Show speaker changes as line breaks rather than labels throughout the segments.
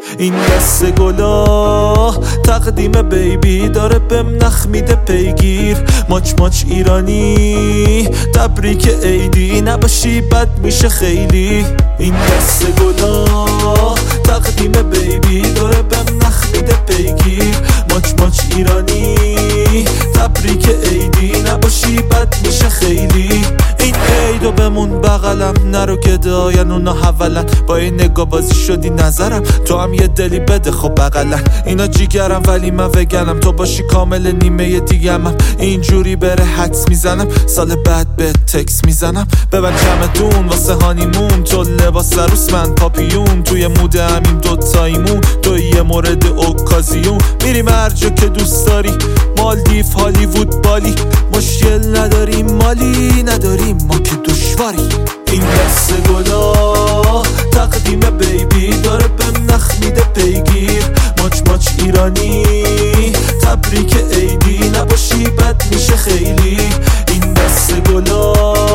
این دست گلا تقدیم بیبی داره بهم نخ میده پیگیر. ماچ ماچ ایرانی تبریک عیدی، نباشی بد میشه خیلی. این دست گلا تقدیم بیبی داره بهم نخ میده پیگیر. ماچ ماچ ایرانی تبریک عیدی، نباشی بد میشه خیلی. این عیدو بمون بغلم، نرو گداین اونا حولن. با این نگاه بازی شدی نظرم، تو هم یه دلی بده خب بغلن. اینا جیگرم ولی من وگنم، تو باشی کامل نیمه دیگمم. اینجوری بره حدس میزنم، سال بعد به تکس میزنم. ببن چمدون واسه هانیمون، تو لباس عروس من پاپیون. توی مود همین دوتاییمون، تو یه مورد اوکازیون. میریم هر جا که دوست داری، مالدیف هالیوود بالی. مشکل نداریم مالی نداریم ما که دشواری. این دست گلا تقدیم بیبی داره بهم نخ میده پیگیر. ماچ ماچ ایرانی تبریک عیدی، نباشی بد میشه خیلی. این دست گلا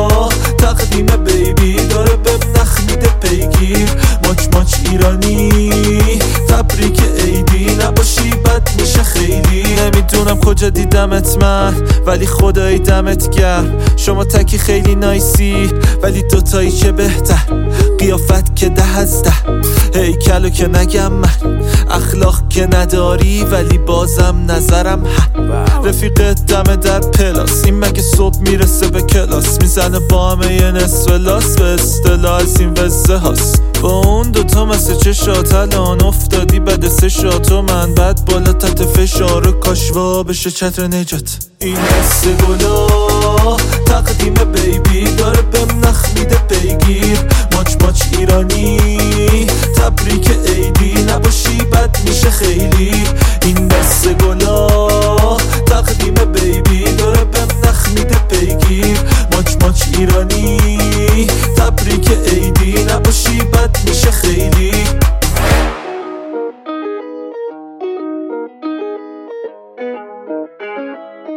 تقدیم بیبی داره بهم نخ میده پیگیر. ماچ ماچ ایرانی تبریک عیدی، نباشی بد میشه خیلی. نمیدونم کجا دیدمت من، ولی خدایی دمت گرم. شما تکی خیلی نایسی، ولی دوتایی چه بهتر. قیافت که 10 از 10، هیکلو که نگم من. اخلاق که نداری ولی بازم نظرم رفیقت دمه در پلاس، این مگه صبح میرسه به کلاس. میزنه با همه یه نصف لاس، به اصطلاح از این وزه هاست. با اون دوتا مثل چشات الان افتادی بده 3 شات و من بعد بالا تحت فشار کاشوا بشه چتر نجات. این دست گلا تقدیم بیبی داره بهم نخ میده پیگیر. ماچ ماچ ایرانی تبریک عیدی، نباشی بد میشه خیلی. این دست گلا تقدیم بیبی داره بهم نخ میده پیگیر. ماچ ماچ ایرانی